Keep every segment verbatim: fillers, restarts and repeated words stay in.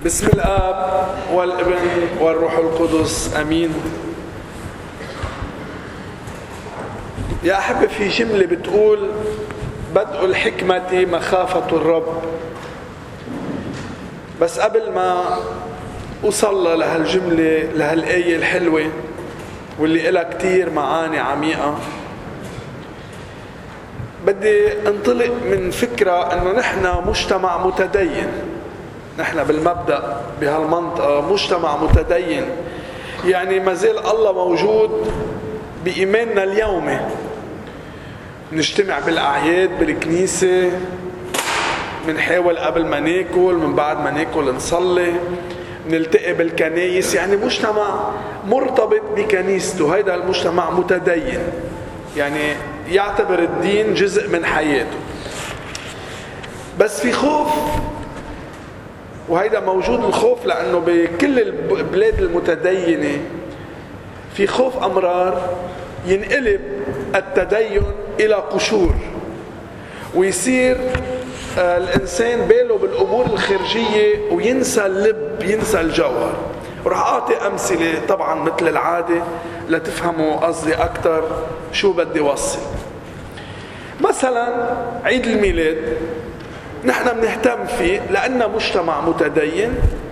بسم الآب والابن والروح القدس أمين. يا أحبة، في جملة بتقول بدء الحكمة مخافة الرب. بس قبل ما أوصل لهالجملة لهالآية الحلوة واللي إلها كتير معاني عميقة، بدي انطلق من فكرة أنه نحن مجتمع متدين. نحن بالمبدأ بهالمنطقة مجتمع متدين، يعني ما زال الله موجود بإيماننا اليومي. نجتمع بالأعياد بالكنيسة، منحاول قبل ما ناكل، من بعد ما ناكل نصلي، نلتقي بالكنايس، يعني مجتمع مرتبط بكنيسته. هيدا المجتمع متدين، يعني يعتبر الدين جزء من حياته. بس في خوف، وهيدا موجود الخوف لأنه بكل البلاد المتدينة في خوف أمرار ينقلب التدين إلى قشور، ويصير الإنسان باله بالأمور الخارجية وينسى اللب، ينسى الجوهر. ورح أعطي أمثلة طبعا مثل العادة لتفهموا قصدي أكتر شو بدي وصل. مثلا عيد الميلاد نحن بنهتم فيه لأننا مجتمع متدين.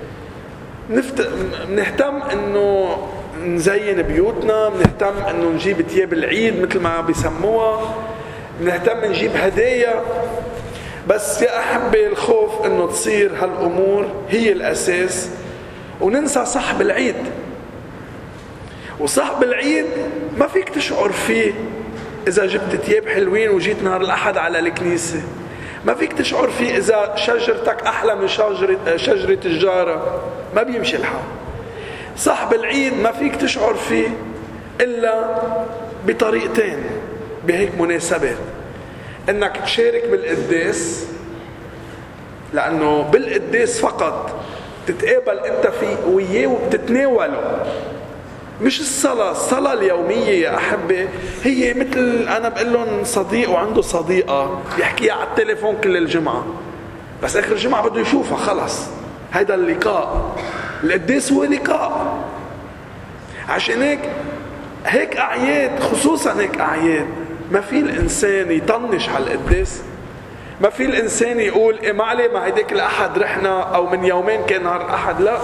بنهتم انه نزين بيوتنا، بنهتم انه نجيب ثياب العيد مثل ما بيسموها، بنهتم نجيب هدايا. بس يا أحبة، الخوف انه تصير هالأمور هي الأساس وننسى صاحب العيد. وصاحب العيد ما فيك تشعر فيه إذا جبت ثياب حلوين وجيت نهار الأحد على الكنيسة. ما فيك تشعر فيه إذا شجرتك أحلى من شجرة, شجرة الجارة. ما بيمشي الحال. صاحب العيد ما فيك تشعر فيه إلا بطريقتين بهيك مناسبات: إنك تشارك بالقداس، لأنه بالقداس فقط تتقابل أنت فيه وياه وبتتناوله. مش الصلاة. الصلاة اليومية يا أحبة هي مثل أنا بقول لهم صديق وعنده صديقة بيحكيها على التليفون كل الجمعة، بس آخر الجمعة بده يشوفها. خلص، هيدا اللقاء. القداس هو لقاء. عشان هيك هيك أعياد، خصوصا هيك أعياد، ما في الإنسان يطنش على القداس. ما في الإنسان يقول إيه ما عليه، ما هيديك الأحد رحنا أو من يومين كان نهار الأحد. لا،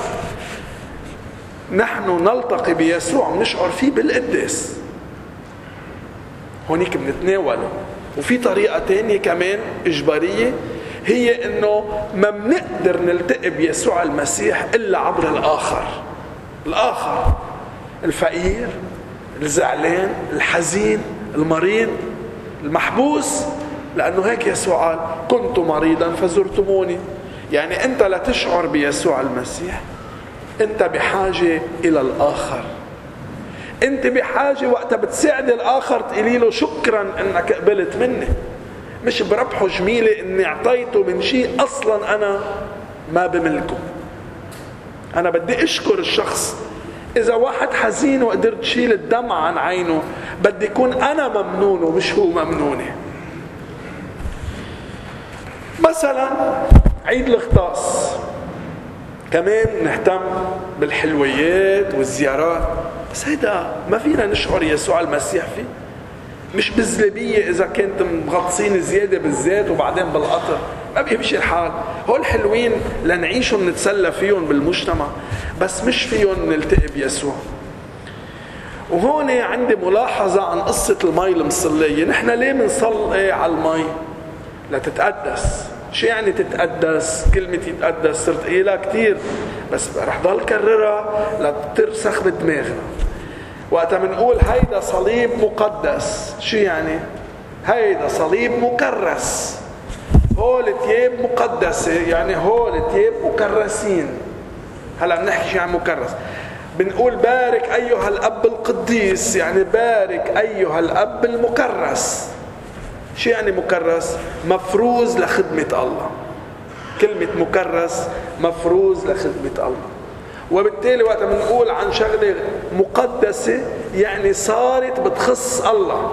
نحن نلتقي بيسوع نشعر فيه بالقداس. هونيك بنتناوله. وفي طريقة تانية كمان إجبارية، هي إنه ما بنقدر نلتقي بيسوع المسيح إلا عبر الآخر. الآخر الفقير، الزعلان، الحزين، المريض، المحبوس. لأنه هيك يسوع قال: كنت مريضا فزرتموني. يعني أنت لا تشعر بيسوع المسيح، أنت بحاجة إلى الآخر. أنت بحاجة وقت بتساعد الآخر تقولي له شكرا أنك قبلت مني، مش بربحه جميلة أني أعطيته من شيء أصلا أنا ما بملكه. أنا بدي أشكر الشخص. إذا واحد حزين وقدرت شيل الدمع عن عينه، بدي يكون أنا ممنون ومش هو ممنوني. مثلا عيد الغطاس كمان نهتم بالحلويات والزيارات، بس هيدا ما فينا نشعر يسوع المسيح فيه. مش بالزلبية إذا كنت مغطسين زيادة بالزيت وبعدين بالقطر، ما بيمشي الحال. هول حلوين لنعيشهم نتسلى فيهم بالمجتمع، بس مش فيهم نلتقي بيسوع. وهون عندي ملاحظة عن قصة المي المصلية. نحن ليه منصلي على المي؟ لتتقدس. شو يعني تتقدس؟ كلمة يتقدس صرت قيلها كتير، بس رح ضل كررها لترسخ بدماغنا. وقتا منقول هيدا صليب مقدس، شو يعني؟ هيدا صليب مكرس. هول تياب مقدسة، يعني هول تياب مكرسين. هلا بنحكي عن مكرس. بنقول بارك أيها الأب القديس، يعني بارك أيها الأب المكرس. شو يعني مكرس؟ مفروز لخدمة الله. كلمة مكرس مفروز لخدمة الله. وبالتالي وقت بنقول عن شغلة مقدسة يعني صارت بتخص الله.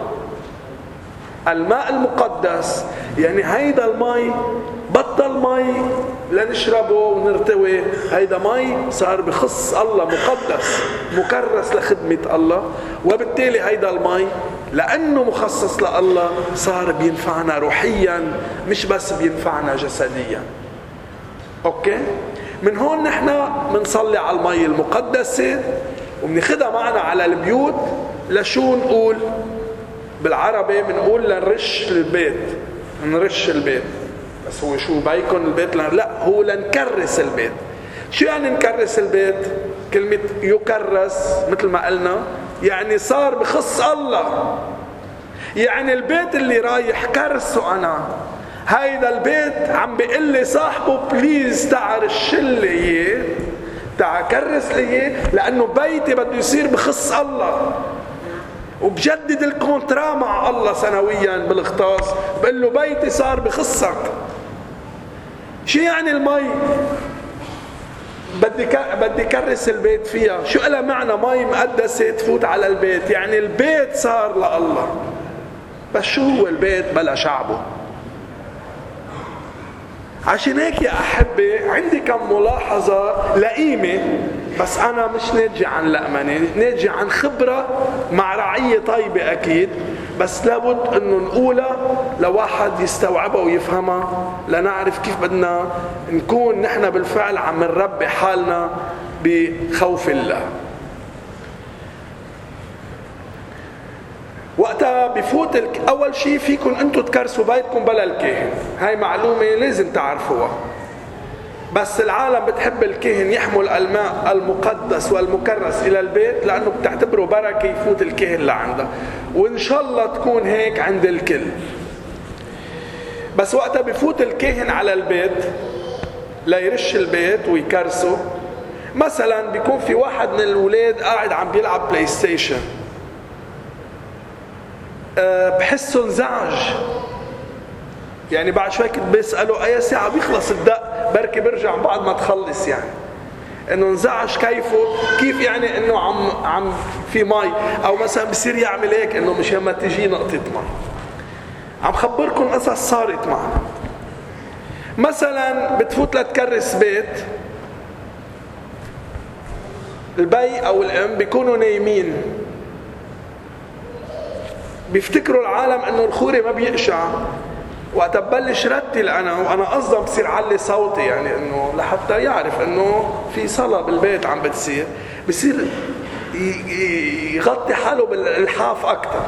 الماء المقدس يعني هيدا المي بطل مي لنشربه ونرتوي، هيدا مي صار بخص الله، مقدس مكرس لخدمة الله، وبالتالي هيدا المي لأنه مخصص لله صار بينفعنا روحيا مش بس بينفعنا جسديا. أوكي؟ من هون نحن منصلي على المي المقدسة وبناخدها معنا على البيوت. لشو نقول بالعربي؟ بنقول لنرش البيت، نرش البيت. بس هو شو بيكون البيت؟ لا، هو لنكرس البيت. شو يعني نكرس البيت؟ كلمة يكرس مثل ما قلنا يعني صار بخص الله. يعني البيت اللي رايح كرسه أنا، هيدا البيت عم بيقول لي صاحبه بليز تعال رش لي اياه، تعال كرس لي اياه، لأنه بيتي بده يصير بخص الله. وبجدد الكونترا مع الله سنويا بالاختصاص، بقول له بيتي صار بخصك. شو يعني المي بدي بدي كرس البيت فيها؟ شو لها معنى مي مقدسة تفوت على البيت؟ يعني البيت صار لله. بس شو هو البيت بلا شعبه؟ عشان هيك يا أحبي عندي كم ملاحظة لئيمة، بس أنا مش ناجي عن لأمنة، ناجي عن خبرة مع رعية طيبة أكيد، بس لابد أنه نقولها لواحد يستوعبها ويفهمها، لنعرف كيف بدنا نكون نحن بالفعل عم نربي حالنا بخوف الله. وقتها بفوت الك... أول شيء فيكم أنتم تكرسوا بيتكم بلا الكاهن، هاي معلومة لازم تعرفوها. بس العالم بتحب الكاهن يحمل الماء المقدس والمكرس إلى البيت لأنه بتعتبره بركة يفوت الكاهن لعنده، وإن شاء الله تكون هيك عند الكل. بس وقتها بفوت الكاهن على البيت ليرش البيت ويكرسه، مثلا بيكون في واحد من الأولاد قاعد عم بيلعب بلاي ستيشن، بحسه انزعج، يعني بعد شوي كنت بسأله أي ساعة بيخلص الدق، بركي برجع بعد ما تخلص، يعني انه انزعج. كيفه كيف يعني انه عم عم في مي، او مثلا بصير يعمل هيك انه مش ما تجي نقطة مي. عم خبركم قصص صارت معنا. مثلا بتفوت لتكرس بيت، البي او الام بيكونوا نايمين، بيفتكروا العالم انه الخوري ما بيقشع. وقت ببلش رتل انا وانا قصدا بصير علي صوتي، يعني انه لحتى يعرف انه في صلاة بالبيت عم بتصير، بصير يغطي حاله بالالحاف اكثر.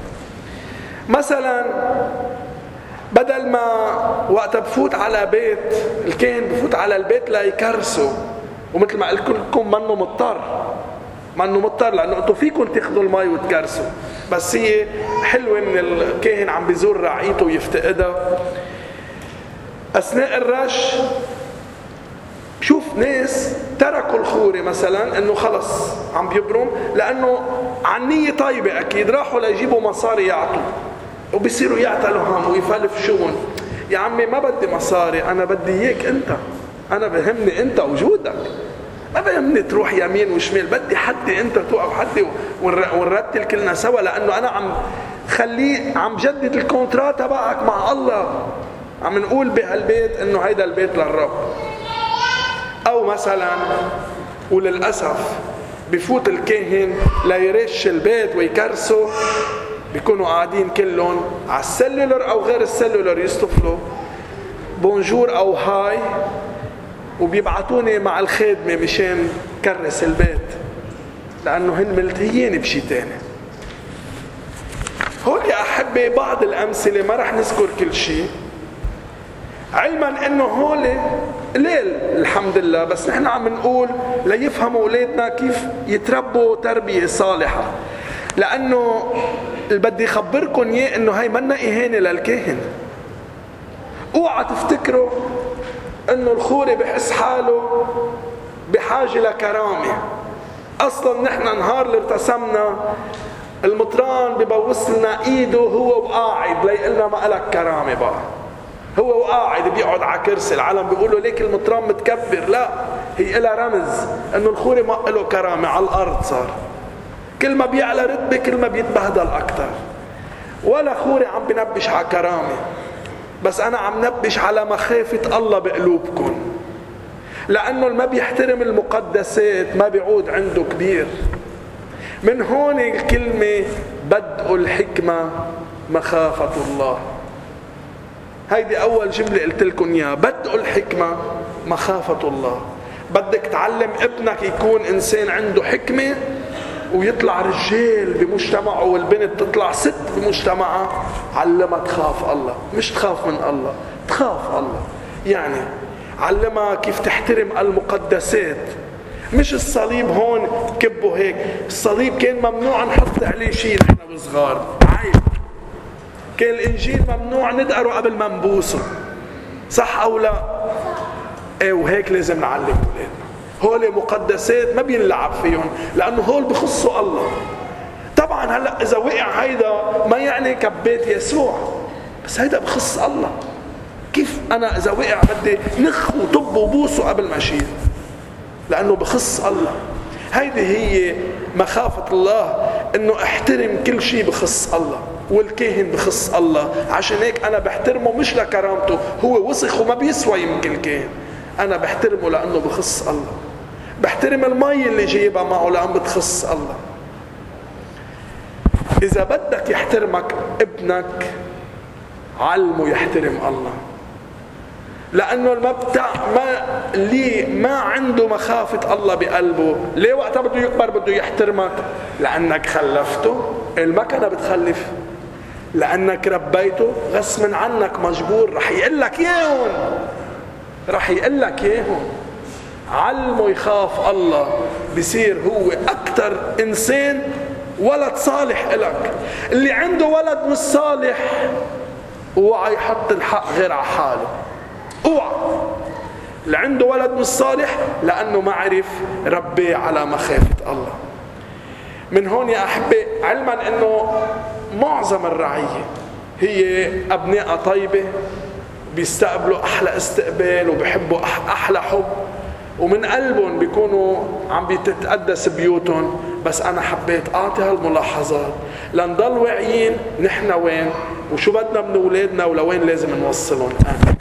مثلا بدل ما وقت بفوت على بيت الكاهن بفوت على البيت لا يكرسوا، ومثل ما قلت لكم منه مضطر، منه مضطر لانه انتم فيكم تاخذوا المي وتكرسوا، بس هي حلوه ان الكاهن عم بيزور رعيته ويفتقدها. اثناء الرش شوف ناس تركوا الخوري مثلا انه خلص عم بيبرم، لانه عن نية طيبه اكيد راحوا ليجيبوا مصاري يعطوا، وبيصيروا يعتلوا هم ويفلفشون. يا عمي ما بدي مصاري، انا بدي اياك انت، انا بهمني انت وجودك، ما بهمني تروح يمين وشمال، بدي حدي انت توقف حدي ونرتل كلنا سوا، لانه انا عم خليه عم جدد الكونترا تبعك مع الله، عم نقول بهالبيت انه هيدا البيت للرب. او مثلا وللاسف بفوت الكاهن ليرش البيت ويكرسه، بيكونوا قاعدين كلهم على السلولر او غير السلولر يصطفلوا بونجور او هاي، وبيبعتوني مع الخادمة مشان كرس البيت، لأنه هن ملتهيين بشي تاني. هون يا أحبي بعض الأمثلة، ما رح نذكر كل شيء، علما أنه هول ليل الحمد لله، بس نحن عم نقول ليفهموا أولادنا كيف يتربوا تربية صالحة، لأنه اللي بدي أخبركم إياه أنه هاي منا إهانة للكاهن. اوعى تفتكروا انه الخوري بحس حاله بحاجة لكرامة. اصلا نحن نهار اللي ارتسمنا المطران ببوس لنا ايده هو وقاعد ليقلنا ما لك كرامة بقى، هو وقاعد بيقعد على كرسي. العالم بيقولوا ليك المطران متكبر، لا، هي لها رمز انه الخوري ما له كرامة على الارض. صار كل ما بيعلى رتبة كل ما بيتبهدل اكتر. ولا خوري عم بنبش على كرامة، بس أنا عم نبش على مخافة الله بقلوبكم. لأنه اللي ما بيحترم المقدسات ما بيعود عنده كبير. من هون الكلمة بدء الحكمة مخافة الله. هيدي أول جملة قلت لكم إياها، بدء الحكمة مخافة الله. بدك تعلم ابنك يكون إنسان عنده حكمة ويطلع رجال بمجتمعه، والبنت تطلع ست بمجتمعها. علمها تخاف الله، مش تخاف من الله، تخاف الله. يعني علمها كيف تحترم المقدسات، مش الصليب هون كبه هيك. الصليب كان ممنوع نحط عليه شيء نحن وصغار، عيب. كان الإنجيل ممنوع ندقره قبل ما نبوسه، صح أو لا؟ ايه، وهيك لازم نعلم أولادنا. هول مقدسات ما بينلعب فيهم، لأنه هول بخصوا الله. طبعا هلأ إذا وقع هيدا ما يعني كبيت يسوع، بس هيدا بخص الله. كيف أنا إذا وقع بدي نخ وطب وبوسه قبل ما أشيل؟ لأنه بخص الله. هيدي هي مخافة الله، إنه احترم كل شيء بخص الله. والكاهن بخص الله، عشان هيك أنا بحترمه مش لكرامته، هو وسخ وما بيسوى يمكن الكاهن، أنا بحترمه لأنه بخص الله. بحترم المي اللي جايبها معه لأنه بتخص الله. إذا بدك يحترمك ابنك، علمه يحترم الله، لأنه المبتع ما اللي ما عنده مخافة الله بقلبه، ليه وقتها بده يكبر بده يحترمك؟ لأنك خلفته، المكنة بتخلف، لأنك ربيته غصب عنك مجبور، رح يقول لك ياهن، رح يقول لك ياهن. علمه يخاف الله، بصير هو أكتر إنسان ولد صالح إلك. اللي عنده ولد مش صالح اوعى يحط الحق غير على حاله، اوعى. اللي عنده ولد مش صالح لأنه ما عرف ربي على مخافة الله. من هون يا أحبة، علما أنه معظم الرعية هي أبناء طيبة، بيستقبلوا أحلى استقبال وبيحبوا أحلى حب، ومن قلبهم بيكونوا عم بيتتقدس بيوتهم. بس أنا حبيت أعطي هالملاحظات لنضل واعيين نحن وين وشو بدنا من أولادنا ولوين لازم نوصلهم. آمين.